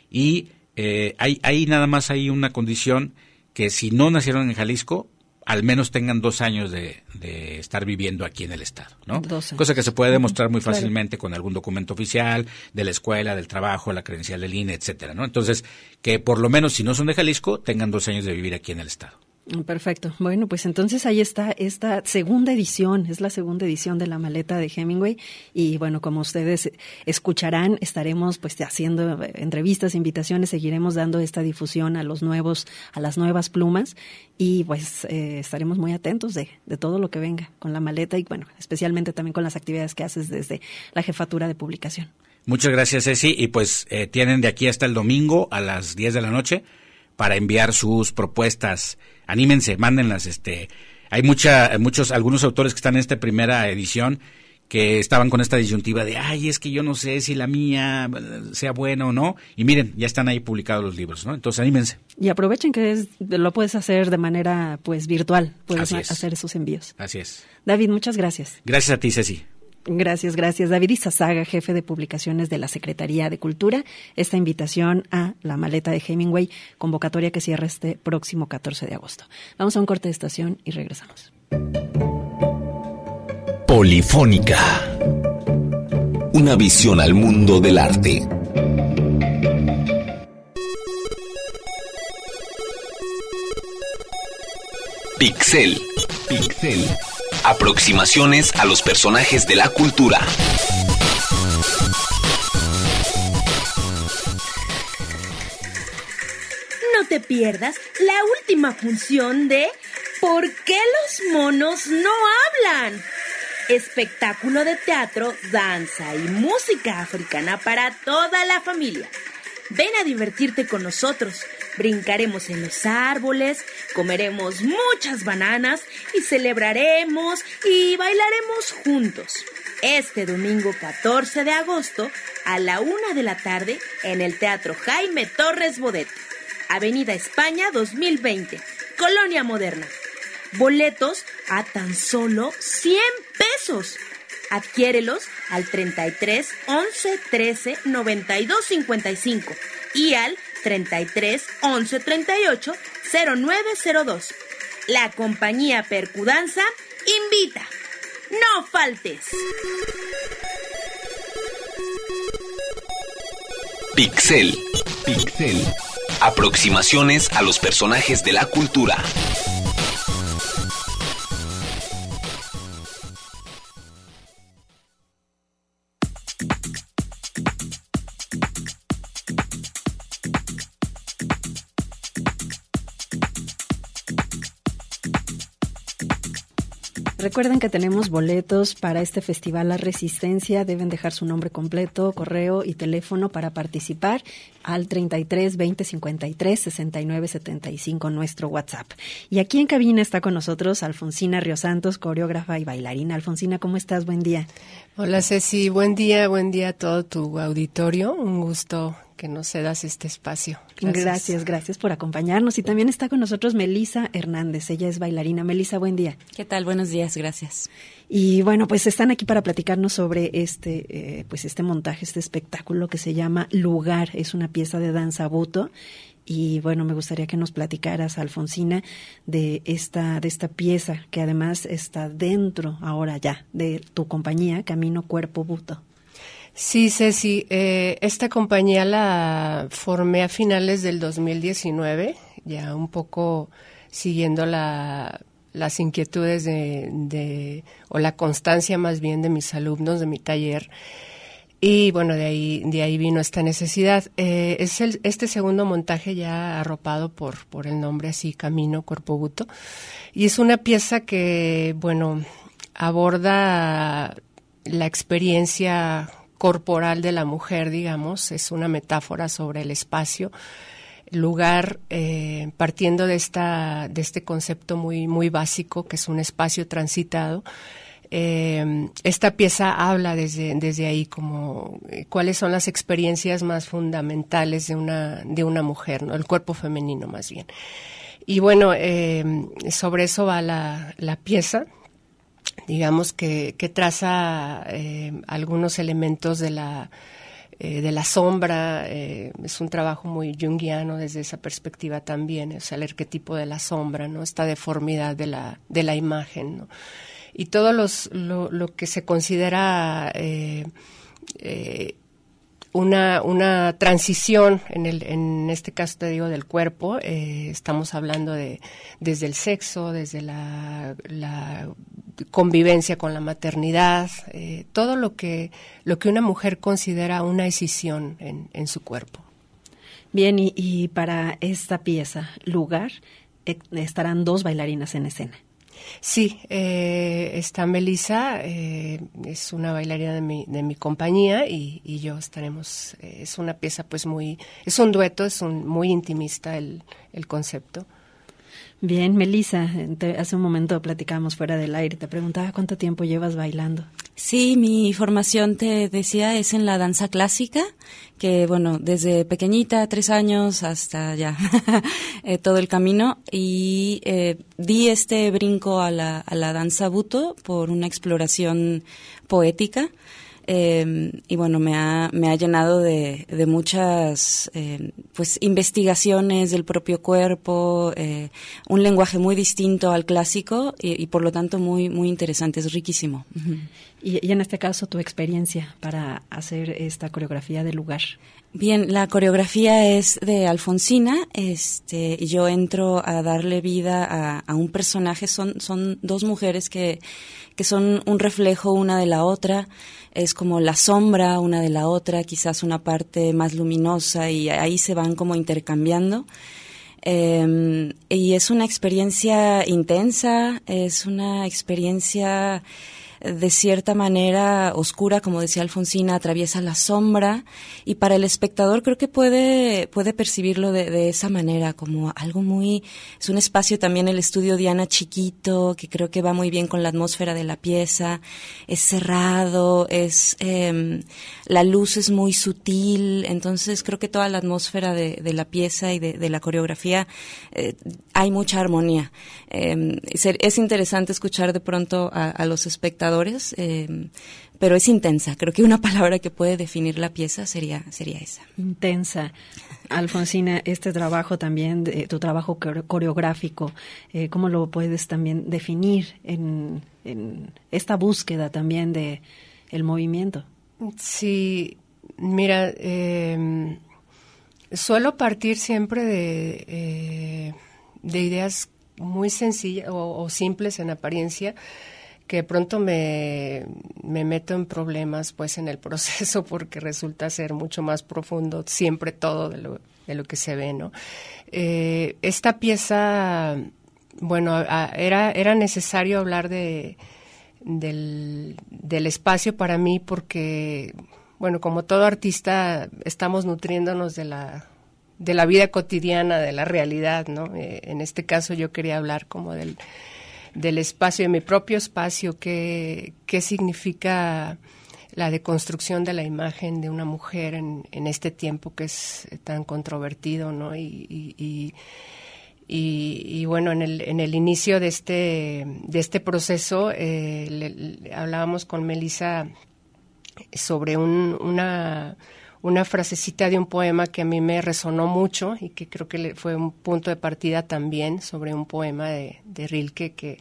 Y eh, hay, hay nada más hay una condición, que si no nacieron en Jalisco, al menos tengan dos años de, de estar viviendo aquí en el estado, ¿no? Cosa que se puede demostrar muy fácilmente, claro, con algún documento oficial de la escuela, del trabajo, la credencial del I N E, etcétera, ¿no? Entonces, que por lo menos si no son de Jalisco, tengan dos años de vivir aquí en el estado. Perfecto. Bueno, pues entonces ahí está esta segunda edición, es la segunda edición de La Maleta de Hemingway, y bueno, como ustedes escucharán, estaremos pues haciendo entrevistas, invitaciones, seguiremos dando esta difusión a los nuevos, a las nuevas plumas, y pues eh, estaremos muy atentos de, de todo lo que venga con La Maleta, y bueno, especialmente también con las actividades que haces desde la jefatura de publicación. Muchas gracias, Ceci, y pues eh, tienen de aquí hasta el domingo a las diez de la noche para enviar sus propuestas. Anímense, mándenlas. Este, hay mucha, muchos, algunos autores que están en esta primera edición que estaban con esta disyuntiva de, ay, es que yo no sé si la mía sea buena o no. Y miren, ya están ahí publicados los libros, ¿no? Entonces, anímense. Y aprovechen que es, lo puedes hacer de manera, pues, virtual. Puedes hacer esos envíos. Así es. David, muchas gracias. Gracias a ti, Ceci. Gracias, gracias. David Izazaga, jefe de publicaciones de la Secretaría de Cultura. Esta invitación a La Maleta de Hemingway, convocatoria que cierra este próximo catorce de agosto. Vamos a un corte de estación y regresamos. Polifónica. Una visión al mundo del arte. Pixel. Pixel. Aproximaciones a los personajes de la cultura. No te pierdas la última función de ¿Por qué los monos no hablan? espectáculo de teatro, danza y música africana para toda la familia. Ven a divertirte con nosotros, brincaremos en los árboles, comeremos muchas bananas y celebraremos y bailaremos juntos. Este domingo catorce de agosto a la una de la tarde en el Teatro Jaime Torres Bodet, Avenida España dos mil veinte, Colonia Moderna. Boletos a tan solo cien pesos. Adquiérelos al treinta y tres, once, trece, noventa y dos, cincuenta y cinco y al treinta y tres, once, treinta y ocho, cero nueve cero dos. La compañía Percudanza invita. ¡No faltes! Pixel. Pixel. Aproximaciones a los personajes de la cultura. Recuerden que tenemos boletos para este festival La Resistencia. Deben dejar su nombre completo, correo y teléfono para participar al treinta y tres, veinte, cincuenta y tres, sesenta y nueve, setenta y cinco, nuestro WhatsApp. Y aquí en cabina está con nosotros Alfonsina Riosantos, coreógrafa y bailarina. Alfonsina, ¿cómo estás? Buen día. Hola Ceci, buen día, buen día a todo tu auditorio. Un gusto que nos cedas este espacio. Gracias. gracias, gracias por acompañarnos. Y también está con nosotros Melisa Hernández, ella es bailarina. Melisa, buen día. ¿Qué tal? Buenos días, gracias. Y bueno, pues están aquí para platicarnos sobre este, eh, pues este montaje, este espectáculo que se llama Lugar. Es una pieza de danza buto. Y bueno, me gustaría que nos platicaras, Alfonsina, de esta, de esta pieza que además está dentro ahora ya de tu compañía, Camino Cuerpo Buto. Sí, Ceci, eh, esta compañía la formé a finales del dos mil diecinueve, ya un poco siguiendo la, las inquietudes de, de, o la constancia más bien de mis alumnos de mi taller. Y bueno, de ahí, de ahí vino esta necesidad. Eh, es el, este segundo montaje ya arropado por, por el nombre así, Camino Cuerpo Buto. Y es una pieza que, bueno, aborda la experiencia corporal de la mujer, digamos. Es una metáfora sobre el espacio, lugar, eh, partiendo de esta, de este concepto muy, muy básico, que es un espacio transitado. Eh, esta pieza habla desde, desde ahí como eh, cuáles son las experiencias más fundamentales de una, de una mujer, ¿no? El cuerpo femenino más bien. Y bueno, eh, sobre eso va la, la pieza, digamos que, que traza eh, algunos elementos de la, eh, de la sombra. Eh, es un trabajo muy junguiano desde esa perspectiva también, o sea, el arquetipo de la sombra, ¿no? Esta deformidad de la, de la imagen, ¿no? Y todo los, lo, lo que se considera eh, eh, una, una transición, en, el, en este caso te digo del cuerpo, eh, estamos hablando de desde el sexo, desde la, la convivencia con la maternidad, eh, todo lo que, lo que una mujer considera una escisión en, en su cuerpo. Bien, y, y para esta pieza, Lugar, eh, estarán dos bailarinas en escena. Sí, eh, está Melisa, eh, es una bailarina de mi, de mi compañía y, y yo estaremos, eh, es una pieza pues muy, es un dueto, es un muy intimista el, el concepto. Bien, Melisa, te, hace un momento platicábamos fuera del aire, te preguntaba cuánto tiempo llevas bailando. Sí, mi formación, te decía, es en la danza clásica, que bueno, desde pequeñita, tres años hasta ya, eh, todo el camino, y eh, di este brinco a la, a la danza buto por una exploración poética. Eh, y bueno, me ha, me ha llenado de, de muchas eh, pues investigaciones del propio cuerpo, eh, un lenguaje muy distinto al clásico y, y por lo tanto muy, muy interesante, es riquísimo. Uh-huh. Y, y en este caso, tu experiencia para hacer esta coreografía de Lugar. Bien, la coreografía es de Alfonsina, este, y yo entro a darle vida a, a un personaje, son, son dos mujeres que, que son un reflejo una de la otra, es como la sombra una de la otra, quizás una parte más luminosa y ahí se van como intercambiando. Eh, y es una experiencia intensa, es una experiencia de cierta manera oscura, como decía Alfonsina, atraviesa la sombra, y para el espectador creo que puede puede percibirlo de, de esa manera, como algo muy, es un espacio también, el estudio Diana chiquito, que creo que va muy bien con la atmósfera de la pieza, es cerrado, es eh, la luz es muy sutil, entonces creo que toda la atmósfera de, de la pieza y de, de la coreografía, eh, hay mucha armonía. Eh, es interesante escuchar de pronto a, a los espectadores, eh, pero es intensa. Creo que una palabra que puede definir la pieza sería sería esa. Intensa. Alfonsina, este trabajo también, de, tu trabajo coreográfico, eh, ¿cómo lo puedes también definir en, en esta búsqueda también de el movimiento? Sí, mira, eh, suelo partir siempre de, eh, de ideas muy sencillas o, o simples en apariencia, que de pronto me, me meto en problemas pues en el proceso, porque resulta ser mucho más profundo siempre todo de lo, de lo que se ve, ¿no? Eh, esta pieza, bueno, a, era, era necesario hablar de, del, del espacio para mí, porque, bueno, como todo artista estamos nutriéndonos de la de la vida cotidiana, de la realidad, ¿no? Eh, en este caso yo quería hablar como del, del espacio, de mi propio espacio, qué, qué significa la deconstrucción de la imagen de una mujer en, en este tiempo que es tan controvertido, ¿no? Y, y, y, y, y bueno, en el, en el inicio de este, de este proceso eh, le, le, hablábamos con Melissa sobre un, una... una frasecita de un poema que a mí me resonó mucho y que creo que le fue un punto de partida también, sobre un poema de, de Rilke que,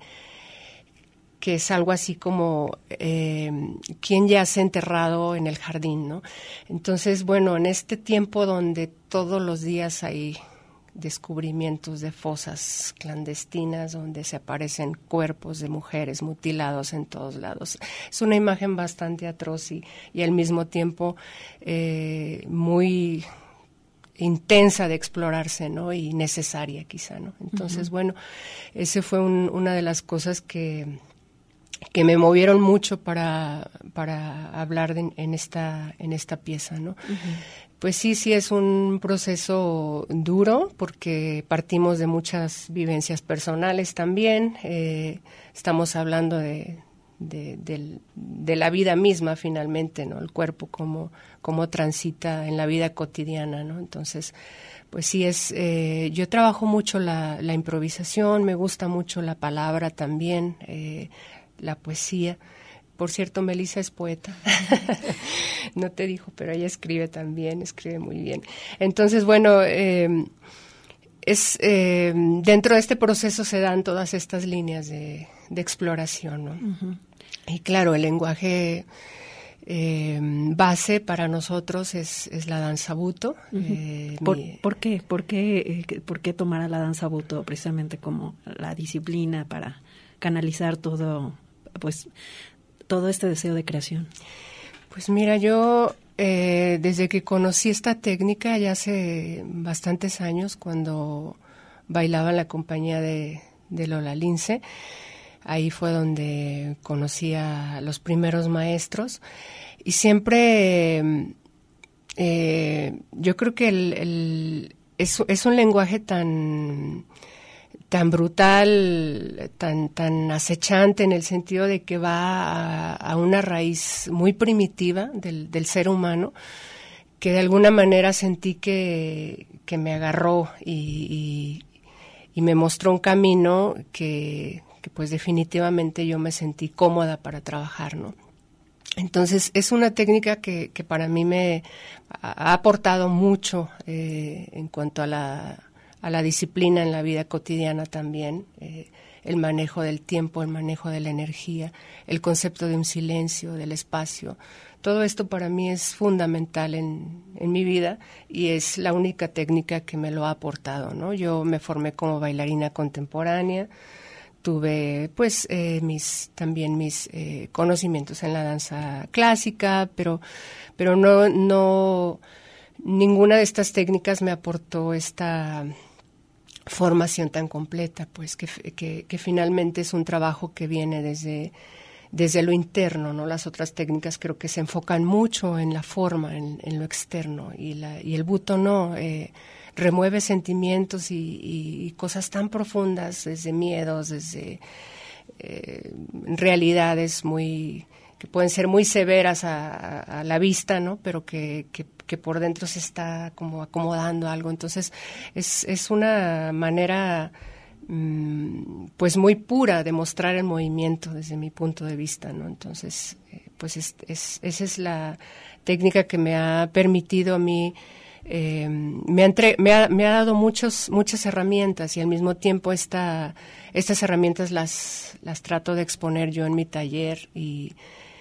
que es algo así como eh, ¿quién yace enterrado en el jardín?, ¿no? Entonces, bueno, en este tiempo donde todos los días hay descubrimientos de fosas clandestinas donde se aparecen cuerpos de mujeres mutilados en todos lados. Es una imagen bastante atroz y, y al mismo tiempo eh, muy intensa de explorarse, ¿no? Y necesaria quizá, ¿no? Entonces, uh-huh. bueno, ese fue un, una de las cosas que que me movieron mucho para para hablar de, en esta en esta pieza, ¿no? Uh-huh. Pues sí, sí es un proceso duro porque partimos de muchas vivencias personales también. Eh, estamos hablando de, de, de, de la vida misma finalmente, ¿no? El cuerpo cómo, cómo transita en la vida cotidiana, ¿no? Entonces, pues sí es. Eh, yo trabajo mucho la, la improvisación, me gusta mucho la palabra también, eh, la poesía. Por cierto, Melissa es poeta. No te dijo, pero ella escribe también, escribe muy bien. Entonces, bueno, eh, es eh, dentro de este proceso se dan todas estas líneas de, de exploración, ¿no? Uh-huh. Y claro, el lenguaje eh, base para nosotros es, es la danza buto. Uh-huh. eh, ¿Por, mi, ¿Por qué? ¿Por qué, eh, ¿Por qué tomar a la danza buto precisamente como la disciplina para canalizar todo, pues, todo este deseo de creación? Pues mira, yo eh, desde que conocí esta técnica ya hace bastantes años, cuando bailaba en la compañía de, de Lola Lince, ahí fue donde conocí a los primeros maestros y siempre eh, yo creo que el, el, es, es un lenguaje tan... tan brutal, tan tan acechante, en el sentido de que va a, a una raíz muy primitiva del, del ser humano, que de alguna manera sentí que, que me agarró y, y, y me mostró un camino que, que pues definitivamente yo me sentí cómoda para trabajar, ¿no? Entonces es una técnica que, que para mí me ha, ha aportado mucho eh, en cuanto a la a la disciplina en la vida cotidiana también, eh, el manejo del tiempo, el manejo de la energía, el concepto de un silencio, del espacio. Todo esto para mí es fundamental en, en mi vida y es la única técnica que me lo ha aportado, ¿no? Yo me formé como bailarina contemporánea, tuve pues eh, mis también mis eh, conocimientos en la danza clásica, pero pero no no ninguna de estas técnicas me aportó esta formación tan completa, pues que, que, que finalmente es un trabajo que viene desde, desde lo interno, ¿no? Las otras técnicas creo que se enfocan mucho en la forma, en, en lo externo, y, la, y el buto no, eh, remueve sentimientos y, y, y cosas tan profundas, desde miedos, desde eh, realidades muy que pueden ser muy severas a, a, a la vista, ¿no? Pero que, que, que por dentro se está como acomodando algo. Entonces, es, es una manera mmm, pues muy pura de mostrar el movimiento desde mi punto de vista, ¿no? Entonces, eh, pues es, es, esa es la técnica que me ha permitido a mí, eh, me, ha entre, me, ha, me ha dado muchos, muchas herramientas, y al mismo tiempo esta, estas herramientas las, las trato de exponer yo en mi taller y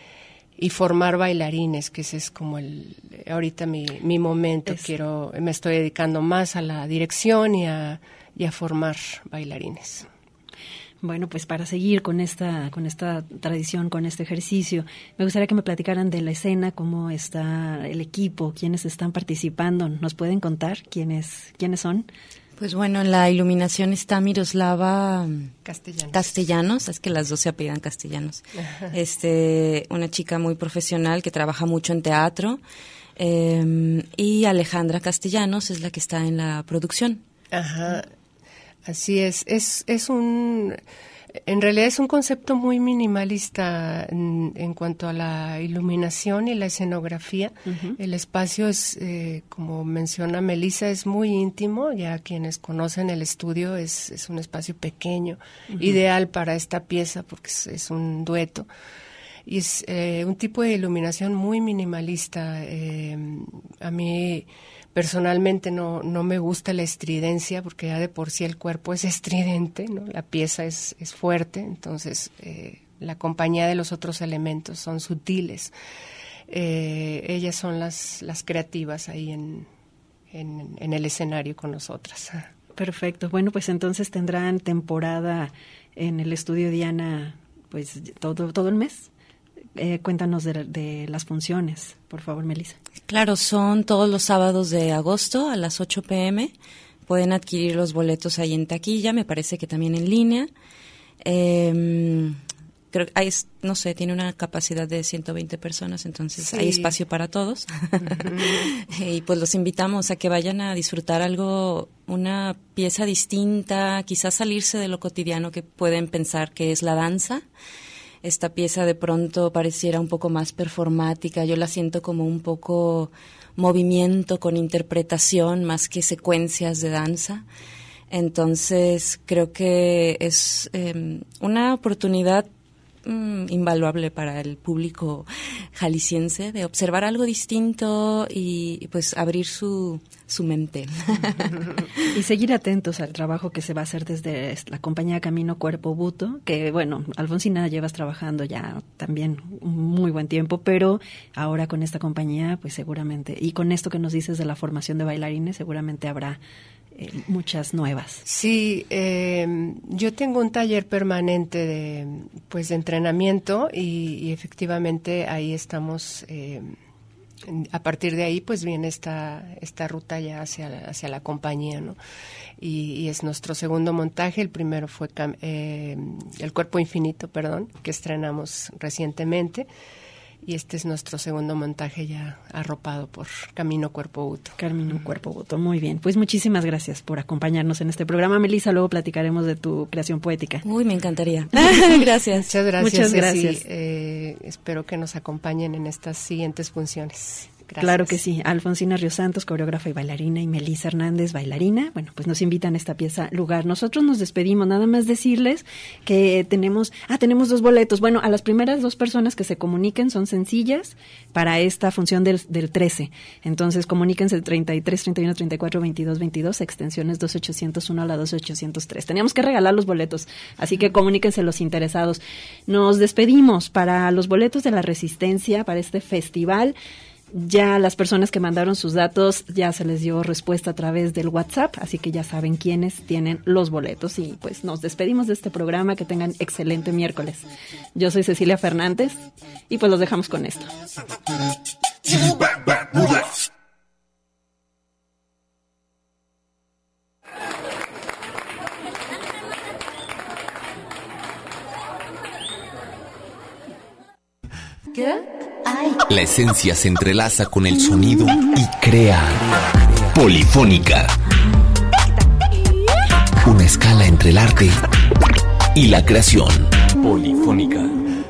y formar bailarines, que ese es como el ahorita mi, mi momento. Es. Quiero, me estoy dedicando más a la dirección y a, y a formar bailarines. Bueno, pues para seguir con esta con esta tradición, con este ejercicio, me gustaría que me platicaran de la escena, cómo está el equipo, quiénes están participando. ¿Nos pueden contar quiénes quiénes son? Pues bueno, en la iluminación está Miroslava Castellanos. Castellanos, es que las dos se apellidan Castellanos. Ajá. Este, una chica muy profesional que trabaja mucho en teatro, eh, y Alejandra Castellanos es la que está en la producción. Ajá, así es. Es, es un, en realidad es un concepto muy minimalista en, en cuanto a la iluminación y la escenografía. Uh-huh. El espacio es, eh, como menciona Melissa, es muy íntimo. Ya quienes conocen el estudio, es, es un espacio pequeño, uh-huh, ideal para esta pieza porque es, es un dueto. Y es eh, un tipo de iluminación muy minimalista. Eh, a mí personalmente no, no me gusta la estridencia, porque ya de por sí el cuerpo es estridente, ¿no? La pieza es, es fuerte, entonces eh, la compañía de los otros elementos son sutiles. Eh, ellas son las, las creativas ahí en, en, en el escenario con nosotras. Perfecto. Bueno, pues entonces tendrán temporada en el estudio Diana, pues todo, todo el mes. Eh, cuéntanos de, de las funciones, por favor, Melissa. Claro, son todos los sábados de agosto a las ocho pm. Pueden adquirir los boletos ahí en taquilla, me parece que también en línea. Eh, creo que hay, no sé, tiene una capacidad de ciento veinte personas, entonces sí, hay espacio para todos. Uh-huh. Y pues los invitamos a que vayan a disfrutar algo, una pieza distinta, quizás salirse de lo cotidiano que pueden pensar que es la danza. Esta pieza de pronto pareciera un poco más performática, yo la siento como un poco movimiento con interpretación más que secuencias de danza. Entonces creo que es eh, una oportunidad mm, invaluable para el público jalisciense de observar algo distinto y, y pues abrir su, su mente. Y seguir atentos al trabajo que se va a hacer desde la compañía Camino Cuerpo Buto, que bueno, Alfonsina, llevas trabajando ya también un muy buen tiempo, pero ahora con esta compañía pues seguramente, y con esto que nos dices de la formación de bailarines, seguramente habrá eh, muchas nuevas. Sí, eh, yo tengo un taller permanente de pues de entrenamiento y, y efectivamente ahí estamos. Eh, A partir de ahí, pues viene esta esta ruta ya hacia la, hacia la compañía, ¿no? Y, y es nuestro segundo montaje. El primero fue eh, El Cuerpo Infinito, perdón, que estrenamos recientemente. Y este es nuestro segundo montaje ya arropado por Camino Cuerpo Buto. Camino Cuerpo Buto, muy bien. Pues muchísimas gracias por acompañarnos en este programa. Melissa, luego platicaremos de tu creación poética. Uy, me encantaría. Gracias. Muchas gracias. Muchas gracias. Ceci. Eh, espero que nos acompañen en estas siguientes funciones. Gracias. Claro que sí. Alfonsina Ríos Santos, coreógrafa y bailarina, y Melissa Hernández, bailarina. Bueno, pues nos invitan a esta pieza Lugar. Nosotros nos despedimos, nada más decirles que tenemos, ah, tenemos dos boletos. Bueno, a las primeras dos personas que se comuniquen son sencillas para esta función del, del trece. Entonces, comuníquense treinta y tres, treinta y uno, treinta y cuatro, veintidós, veintidós, extensiones dos ochocientos uno a la dos ochocientos tres. Teníamos que regalar los boletos, así que comuníquense los interesados. Nos despedimos para los boletos de la Resistencia, para este festival. Ya las personas que mandaron sus datos ya se les dio respuesta a través del WhatsApp, así que ya saben quiénes tienen los boletos y pues nos despedimos de este programa. Que tengan excelente miércoles. Yo soy Cecilia Fernández y pues los dejamos con esto. La esencia se entrelaza con el sonido y crea Polifónica. Una escala entre el arte y la creación. Polifónica.